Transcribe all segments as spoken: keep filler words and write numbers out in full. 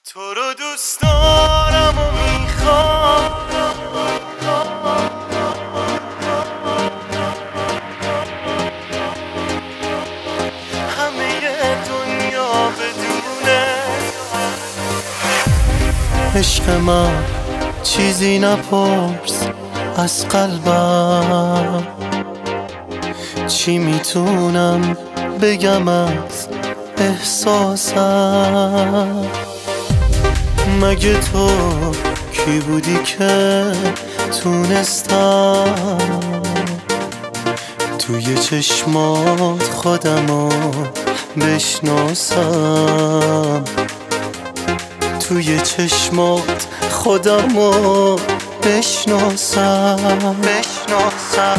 تو رو دوست دارم و میخوام، همه دنیا بدونه عشق من. چیزی نپرس از قلبم، چی میتونم بگم از احساسم. مگه تو کی بودی که تونستم توی چشمات خودمو بشناسم، توی چشمات خودمو بشناسم بشناسم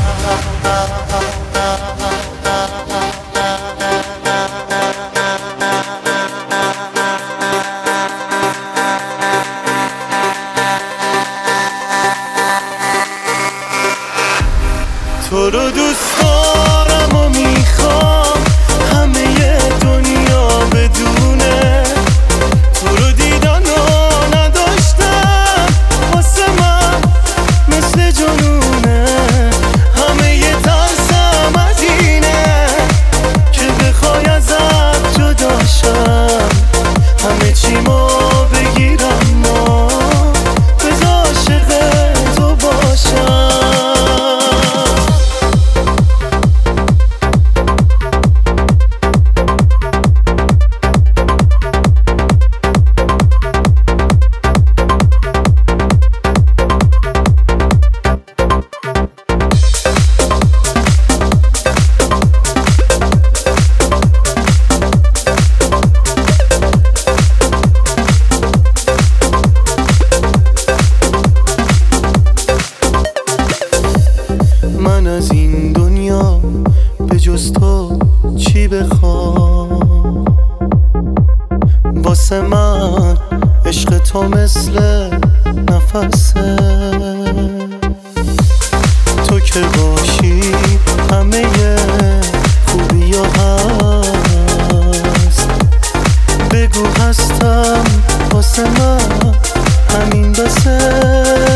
تو رو دوست دارم و میخوام، همه دنیا بدونه تو رو دیدن و نداشتم، واسه من مثل جنونه. همه یه ترسم از اینه که بخوای ازت جداشم، همه چیمو بگیرم و بز عاشق تو باشم. من از این دنیا به جز تو چی بخوام؟ واسه من عشق تو مثل نفسه، تو که باشی همه خوبی ها هست. بگو هستم، واسه من همین بسه.